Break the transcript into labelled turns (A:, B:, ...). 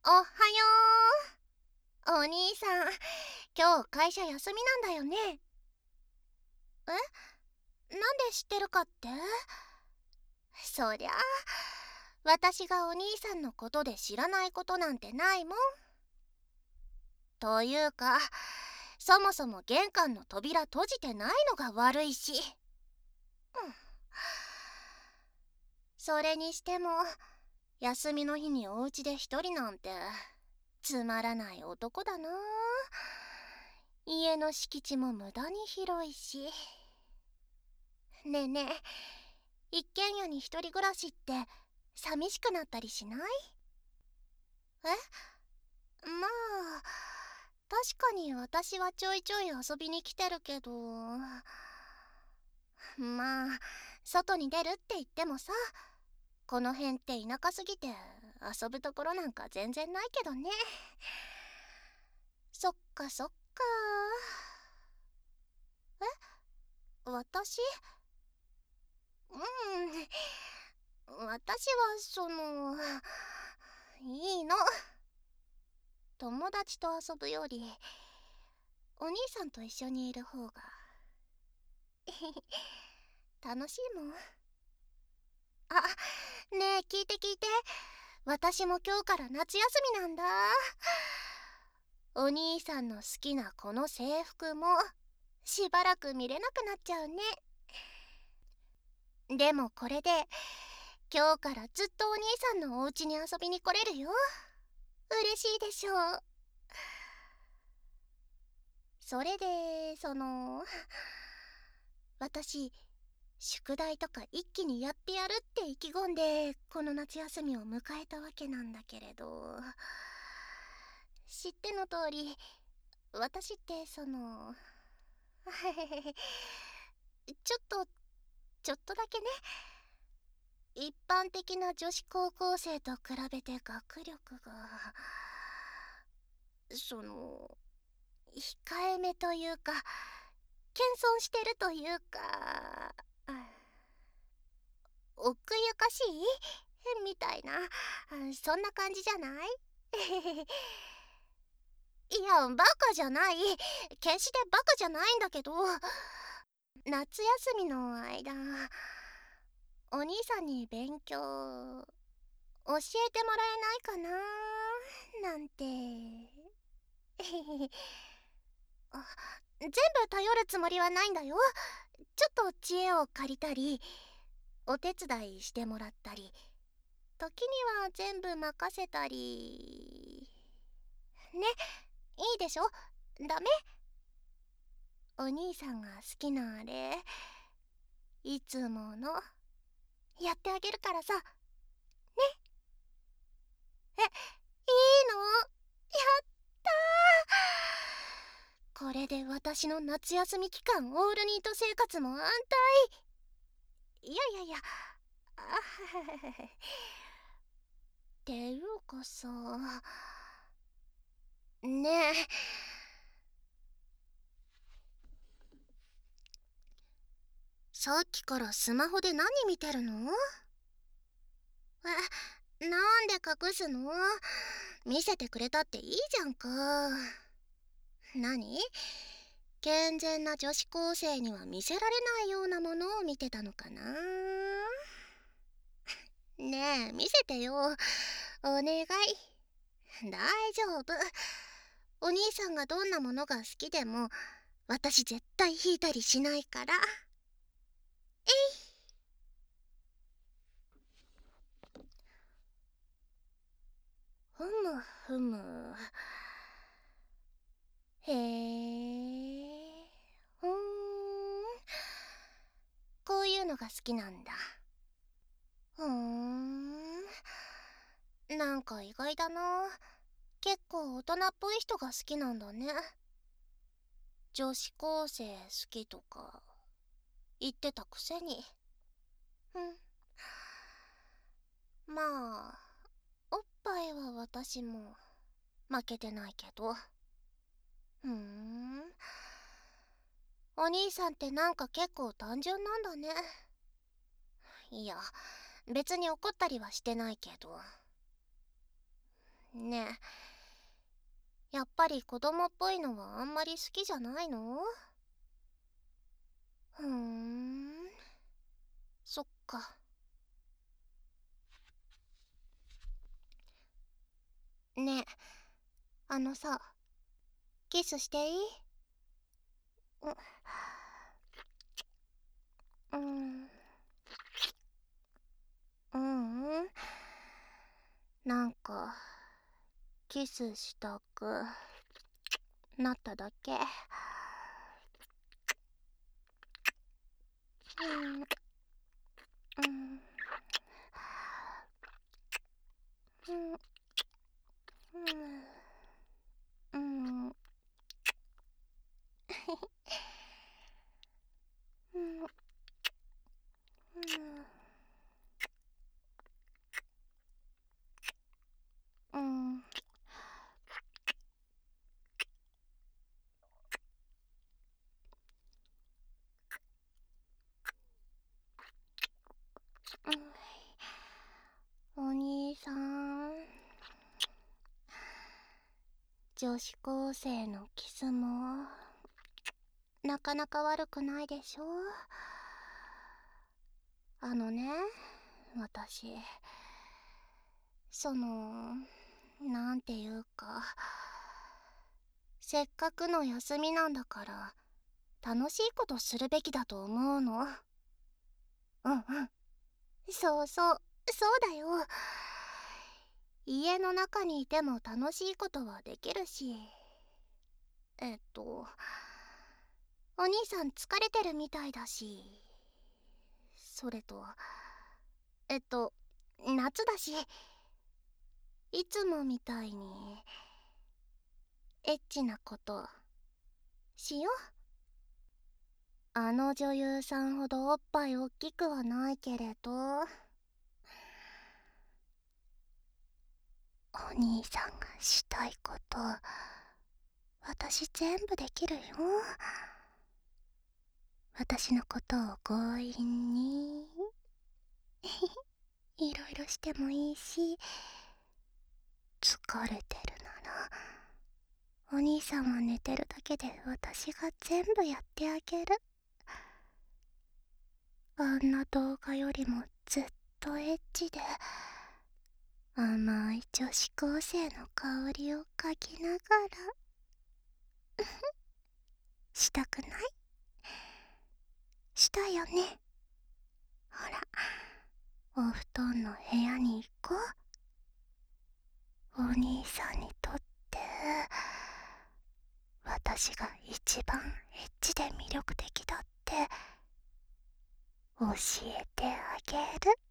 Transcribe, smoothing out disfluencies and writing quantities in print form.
A: おはよう。お兄さん、今日会社休みなんだよね。なんで知ってるかって？そりゃあ、私がお兄さんのことで知らないことなんてないもん。というか、そもそも玄関の扉閉じてないのが悪いし。それにしても、休みの日にお家で一人なんて、つまらない男だな。家の敷地も無駄に広いし。ねえねえ、一軒家に一人暮らしって寂しくなったりしない？まあ、確かに私はちょいちょい遊びに来てるけど、まあ、外に出るって言ってもさ、この辺って田舎すぎて遊ぶところなんか全然ないけどね。そっかそっか。私？私はいいの。友達と遊ぶよりお兄さんと一緒にいる方が楽しいもん。あ、ねえ、聞いて聞いて。私も今日から夏休みなんだ。お兄さんの好きなこの制服もしばらく見れなくなっちゃうね。でもこれで今日からずっとお兄さんのお家に遊びに来れるよ。嬉しいでしょう。それで私、宿題とか一気にやってやるって意気込んでこの夏休みを迎えたわけなんだけれど、知っての通り私ってちょっとちょっとだけね、一般的な女子高校生と比べて学力が控えめというか謙遜してるというか、奥ゆかしいみたいな、そんな感じじゃない？いや、バカじゃない。決してバカじゃないんだけど、夏休みの間、お兄さんに勉強教えてもらえないかななんて。あ、全部頼るつもりはないんだよ。ちょっと知恵を借りたり、お手伝いしてもらったり、時には全部任せたり。ね、いいでしょ？ダメ？お兄さんが好きなあれ、いつものやってあげるからさ。ね。いいの？やったー。これで私の夏休み期間オールニート生活も安泰。いやいやいや、っていうかさ、ねえ、さっきからスマホで何見てるの？なんで隠すの？見せてくれたっていいじゃんか。何？健全な女子高生には見せられないようなものを見てたのかな？ねえ、見せてよ。お願い。大丈夫。お兄さんがどんなものが好きでも、私絶対引いたりしないから。えい。ふむふむ。へえ。こういうのが好きなんだ。ふーん。なんか意外だな。結構大人っぽい人が好きなんだね。女子高生好きとか言ってたくせに。うん。まあ、おっぱいは私も負けてないけど。お兄さんってなんか結構単純なんだね。いや、別に怒ったりはしてないけど。 ねえ、やっぱり子供っぽいのはあんまり好きじゃないの？ふーん、そっか。ねえ、あのさ、キスしていい？うん、うん、なんか、キスしたくなっただけ。うん、うん、うん、うん、うん、うん、うん、お兄さん、女子高生のキスもなかなか悪くないでしょ。あのね、私、なんていうか、せっかくの休みなんだから楽しいことするべきだと思うの。うんうん、そうそう、そうだよ。家の中にいても楽しいことはできるし、お兄さん疲れてるみたいだし、それと夏だし、いつもみたいにエッチなことしよう。あの女優さんほどおっぱいおっきくはないけれど、お兄さんがしたいこと私全部できるよ。私のことを強引にいろいろしてもいいし、疲れてるならお兄さんは寝てるだけで私が全部やってあげる。あんな動画よりもずっとエッチで甘い女子高生の香りを嗅ぎながらしたくない？したよね。ほら、お布団の部屋に行こう。お兄さんにとって私が一番エッチで魅力的だって教えてあげる。